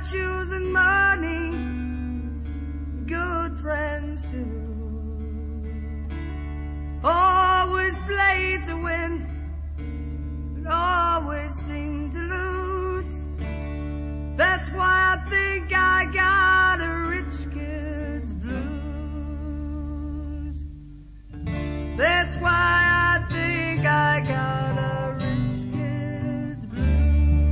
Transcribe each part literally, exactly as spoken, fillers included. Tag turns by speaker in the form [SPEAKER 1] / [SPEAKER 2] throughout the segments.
[SPEAKER 1] shoes and money, good friends too. Always played to win, but always seemed to lose. That's why I think I got a rich kid's blues. That's why I think I got a rich kid's blues.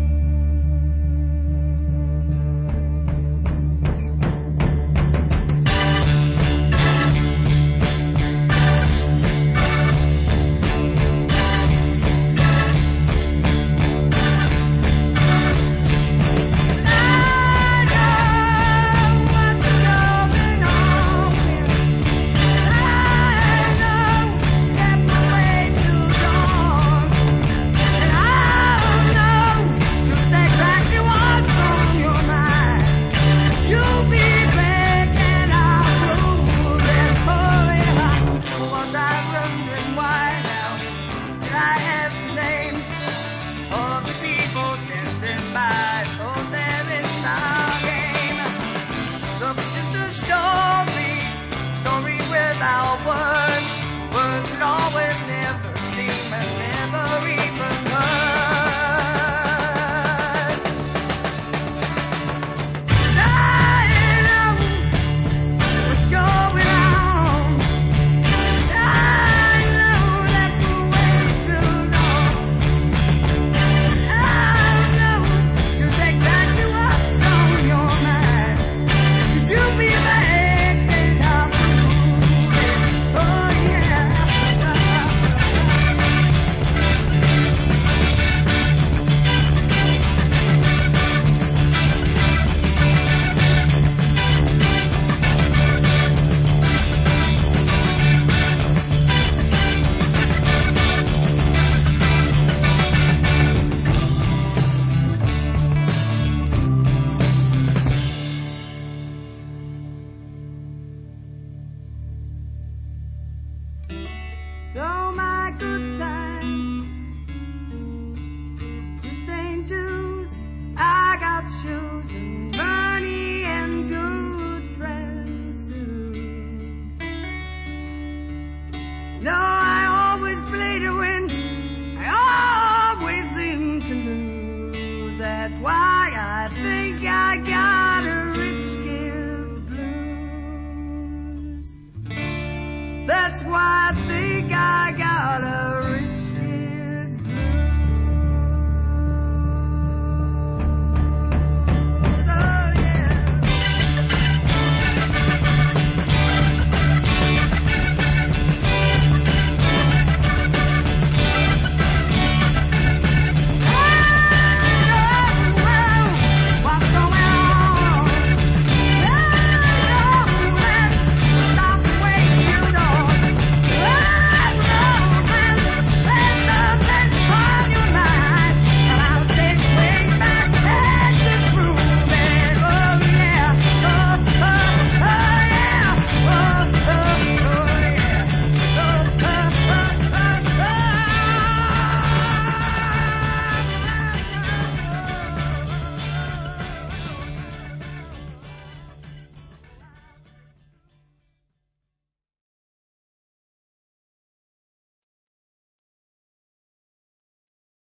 [SPEAKER 1] Though my good times just ain't dues, I got shoes and